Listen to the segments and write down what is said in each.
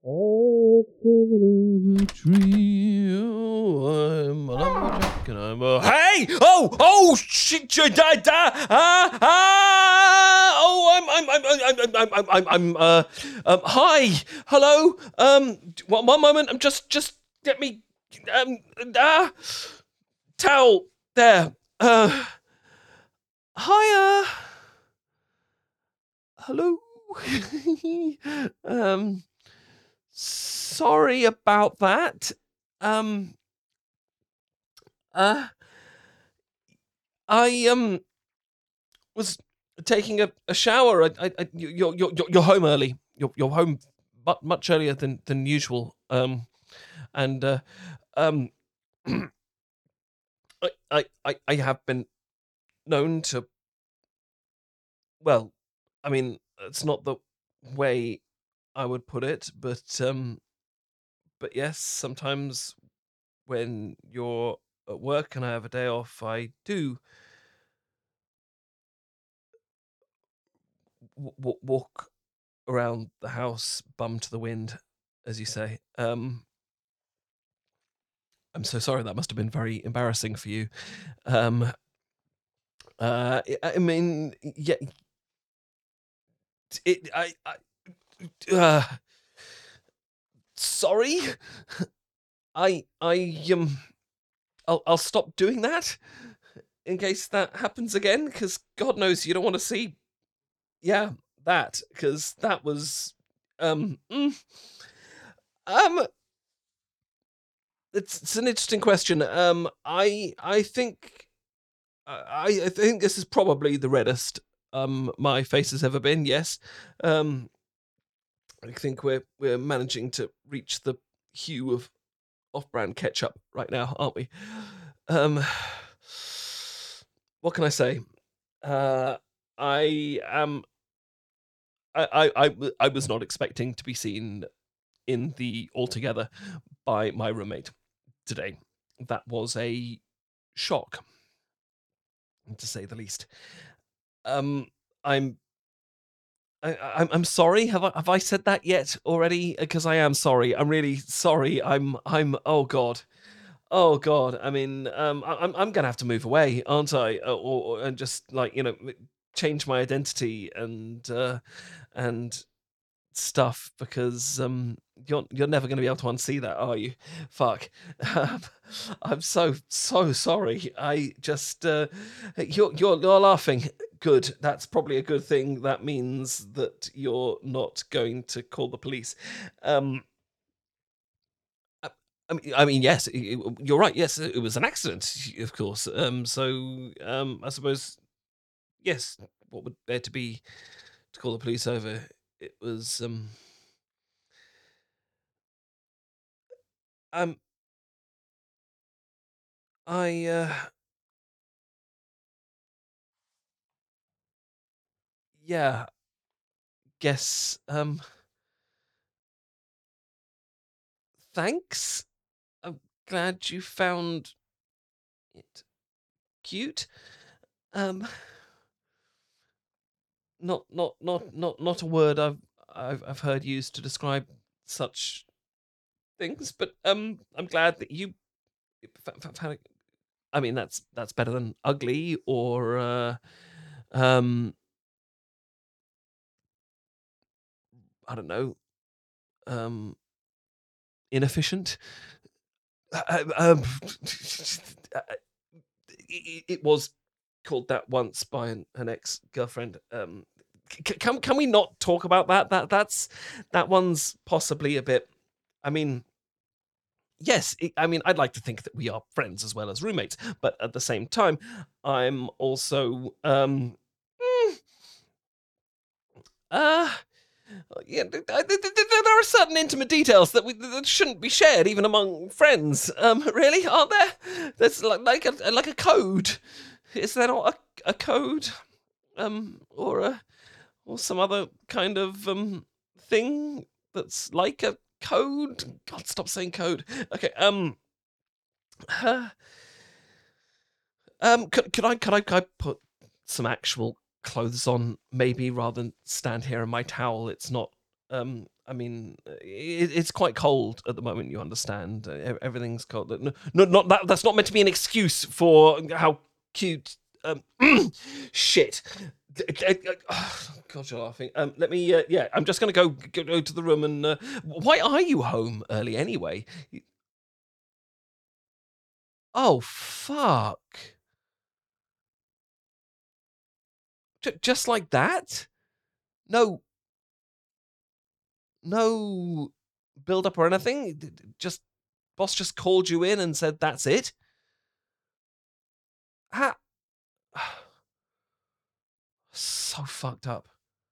I live a dream. I'm a lumberjack and I'm a hey! Oh! Shit! Da da! Hi, hello. One moment. I'm just get me um towel there. Hiya. Hello. um. Sorry about that. Um, uh, I was taking a shower. You're home early. You're home much earlier than usual. And um, I have been known to. Well, I mean, it's not the way I would put it, but yes, sometimes when you're at work and I have a day off, I do walk around the house, bum to the wind, as you say. I'm so sorry. That must have been very embarrassing for you. Um, I mean, yeah, it. Uh, sorry. I. I'll stop doing that in case that happens again, because God knows you don't want to see. Yeah, that because that was. Um. mm, um. It's an interesting question. I think I think this is probably the reddest my face has ever been. Yes, um, I think we're managing to reach the hue of off-brand ketchup right now, aren't we? Um, what can I say? Uh, I am. I was not expecting to be seen in the altogether by my roommate today. That was a shock, to say the least. Um, I'm I'm sorry. Have I said that yet already? Because I am sorry. I'm really sorry. I'm. Oh God. Oh God. I mean, I'm gonna have to move away, aren't I? And just like change my identity and stuff because you're never going to be able to unsee that, are you? Fuck. Um, I'm so sorry. I just you're laughing. Good. That's probably a good thing. That means that you're not going to call the police. Um, I, I mean, yes, you're right. Yes, it was an accident, of course. I suppose yes. What would there to be to call the police over? It was um I yeah, guess thanks. I'm glad you found it cute. Um not a word I've heard used to describe such things, but I'm glad that you found it. I mean that's better than ugly or um I don't know, um inefficient. Uh, it was called that once by an ex girlfriend. Can we not talk about that? That one's possibly a bit. I mean, yes. I mean, I'd like to think that we are friends as well as roommates, but at the same time, I'm also mm, uh yeah, there are certain intimate details that shouldn't be shared even among friends. Really, aren't there? There's like a code. Is there not a code? Or or some other kind of thing that's like a code. God, stop saying code. Okay. Uh, could I put some actual clothes on maybe rather than stand here in my towel? It's not I mean, it's quite cold at the moment. You understand? Everything's cold. No, no, not that. That's not meant to be an excuse for how cute. Shit. God, you're laughing. Let me. Yeah, I'm just gonna go to the room and. Why are you home early anyway? Oh fuck! Just like that? No, no build up or anything. Just boss just called you in and said that's it. Ha So fucked up.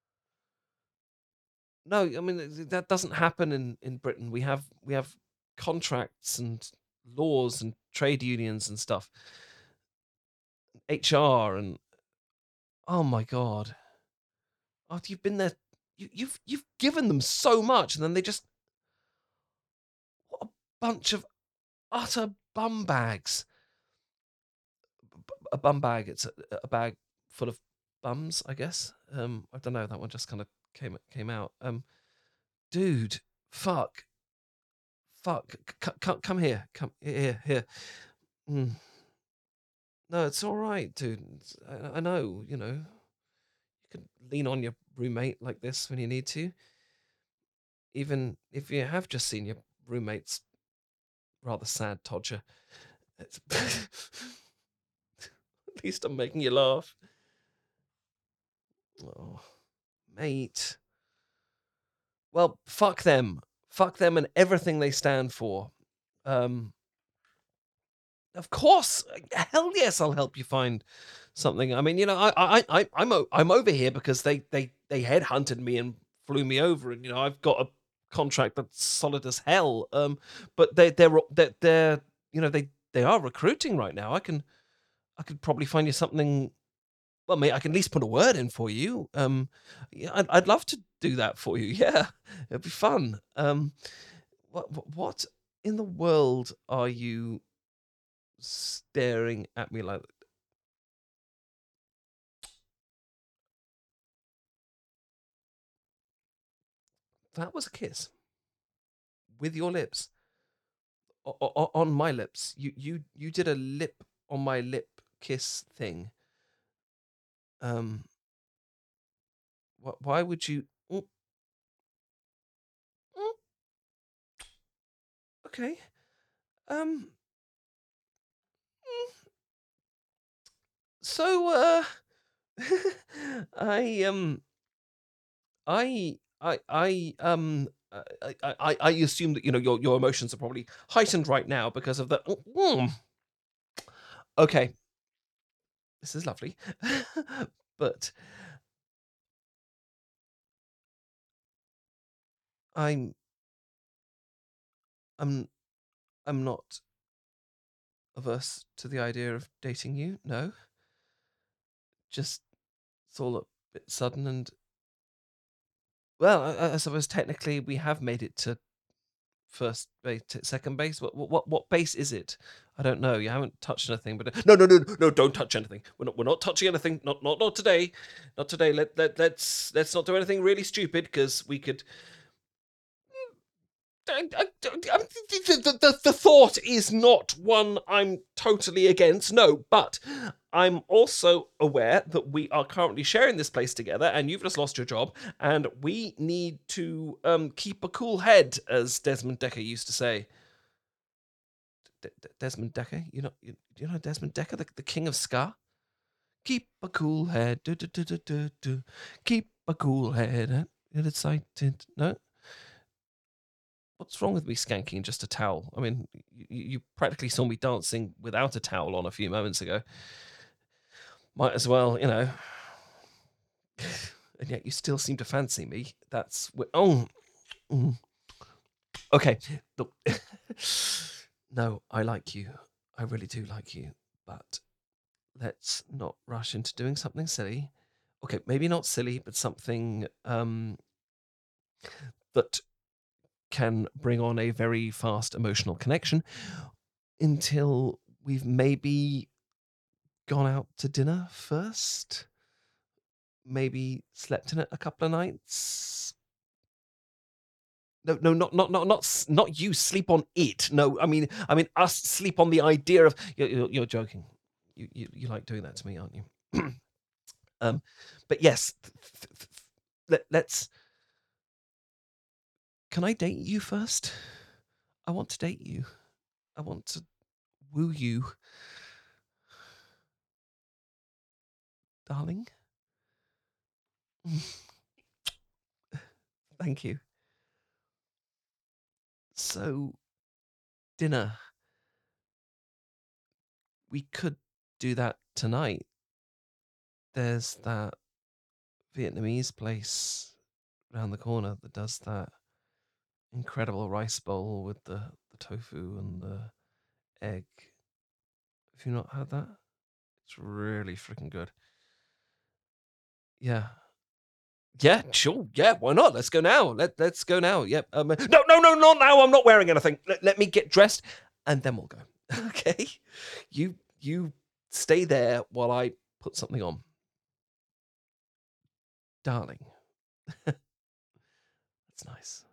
No, I mean that doesn't happen in Britain. We have contracts and laws and trade unions and stuff, HR and oh my god. After you've been there, you've given them so much, and then they just what a bunch of utter bum bags. A bum bag. It's a bag full of bums, I guess. I don't know. That one just kind of came out. Dude, fuck. Fuck, come here, come here. Mm. No, it's all right, dude. I know, you can lean on your roommate like this when you need to, even if you have just seen your roommate's rather sad todger. It's at least I'm making you laugh. Oh, mate. Well, fuck them, and everything they stand for. Um, Of course, hell yes, I'll help you find something. I mean, I'm over here because they headhunted me and flew me over, and I've got a contract that's solid as hell. But they're they are recruiting right now. I could probably find you something. Well, mate, I can at least put a word in for you. Yeah, I'd love to do that for you. Yeah, it'd be fun. What in the world are you staring at me like that was a kiss with your lips on my lips. You did a lip on my lip kiss thing. Um, why would you? Mm, mm, okay. Um. mm, So I I assume that your emotions are probably heightened right now because of the. Okay, this is lovely, but I'm I'm I'm not averse to the idea of dating you. No, just it's all a bit sudden and well, I suppose technically we have made it to first base, second base. What base is it? I don't know. You haven't touched anything, but no, don't touch anything. We're not touching anything. Not today. Not today. Let's not do anything really stupid because we could the thought is not one I'm totally against, no, but I'm also aware that we are currently sharing this place together and you've just lost your job and we need to keep a cool head, as Desmond Decker used to say. Desmond Decker? You know Desmond Decker, the king of ska? Keep a cool head. Do, do, do, do, do, do. Keep a cool head. Excited. No? What's wrong with me skanking just a towel? I mean, you practically saw me dancing without a towel on a few moments ago. Might as well, and yet you still seem to fancy me. Oh, mm. Okay. Look, no, I like you. I really do like you. But let's not rush into doing something silly. Okay, maybe not silly, but something that can bring on a very fast emotional connection until we've maybe gone out to dinner first, maybe slept in it a couple of nights. No, no, not you sleep on it. No, I mean us sleep on the idea of you're joking. You like doing that to me, aren't you? um, but yes, let's. Can I date you first? I want to date you. I want to woo you, darling. Thank you. So, dinner. We could do that tonight. There's that Vietnamese place around the corner that does that incredible rice bowl with the tofu and the egg. Have you not had that? It's really freaking good. Yeah. Yeah, sure. Yeah, why not? Let's go now. Let's go now. Yep. No, no, no, not now. I'm not wearing anything. Let me get dressed, and then we'll go. Okay. You stay there while I put something on, darling. That's nice.